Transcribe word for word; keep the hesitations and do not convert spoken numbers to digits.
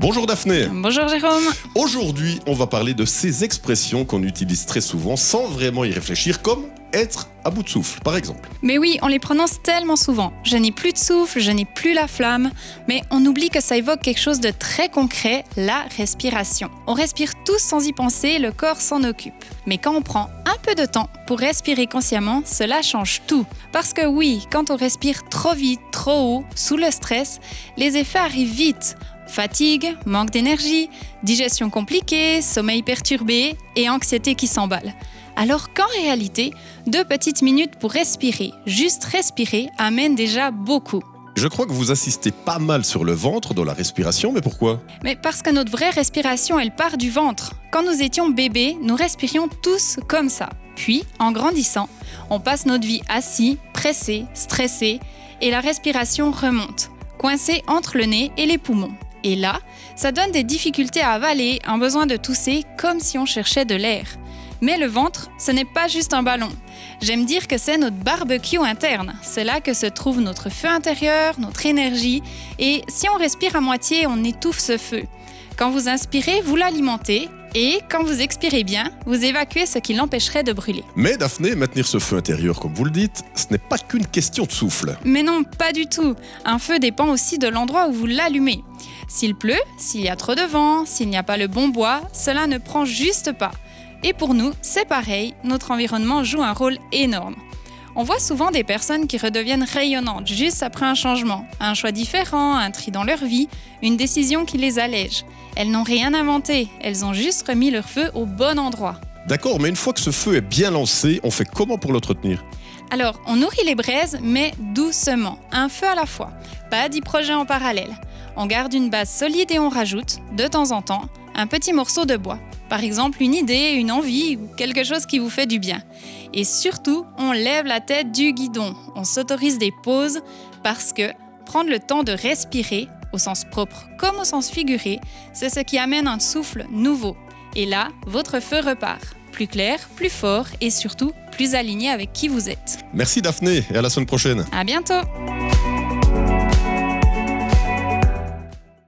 Bonjour Daphné. Bonjour Jérôme. Aujourd'hui, on va parler de ces expressions qu'on utilise très souvent sans vraiment y réfléchir, comme être à bout de souffle, par exemple. Mais oui, on les prononce tellement souvent. Je n'ai plus de souffle, je n'ai plus la flamme. Mais on oublie que ça évoque quelque chose de très concret, la respiration. On respire tous sans y penser, le corps s'en occupe. Mais quand on prend un peu de temps pour respirer consciemment, cela change tout. Parce que oui, quand on respire trop vite, trop haut, sous le stress, les effets arrivent vite. Fatigue, manque d'énergie, digestion compliquée, sommeil perturbé et anxiété qui s'emballe. Alors qu'en réalité, deux petites minutes pour respirer, juste respirer, amènent déjà beaucoup. Je crois que vous insistez pas mal sur le ventre dans la respiration, mais pourquoi ? Mais parce que notre vraie respiration, elle part du ventre. Quand nous étions bébés, nous respirions tous comme ça. Puis, en grandissant, on passe notre vie assis, pressé, stressé, et la respiration remonte, coincée entre le nez et les poumons. Et là, ça donne des difficultés à avaler, un besoin de tousser, comme si on cherchait de l'air. Mais le ventre, ce n'est pas juste un ballon. J'aime dire que c'est notre barbecue interne. C'est là que se trouve notre feu intérieur, notre énergie. Et si on respire à moitié, on étouffe ce feu. Quand vous inspirez, vous l'alimentez. Et quand vous expirez bien, vous évacuez ce qui l'empêcherait de brûler. Mais Daphné, maintenir ce feu intérieur, comme vous le dites, ce n'est pas qu'une question de souffle. Mais non, pas du tout. Un feu dépend aussi de l'endroit où vous l'allumez. S'il pleut, s'il y a trop de vent, s'il n'y a pas le bon bois, cela ne prend juste pas. Et pour nous, c'est pareil, notre environnement joue un rôle énorme. On voit souvent des personnes qui redeviennent rayonnantes juste après un changement, un choix différent, un tri dans leur vie, une décision qui les allège. Elles n'ont rien inventé, elles ont juste remis leur feu au bon endroit. D'accord, mais une fois que ce feu est bien lancé, on fait comment pour l'entretenir ? Alors, on nourrit les braises, mais doucement, un feu à la fois. Pas dix projets en parallèle. On garde une base solide et on rajoute, de temps en temps, un petit morceau de bois. Par exemple, une idée, une envie ou quelque chose qui vous fait du bien. Et surtout, on lève la tête du guidon. On s'autorise des pauses parce que prendre le temps de respirer, au sens propre comme au sens figuré, c'est ce qui amène un souffle nouveau. Et là, votre feu repart. Plus clair, plus fort et surtout plus aligné avec qui vous êtes. Merci Daphné et à la semaine prochaine. À bientôt!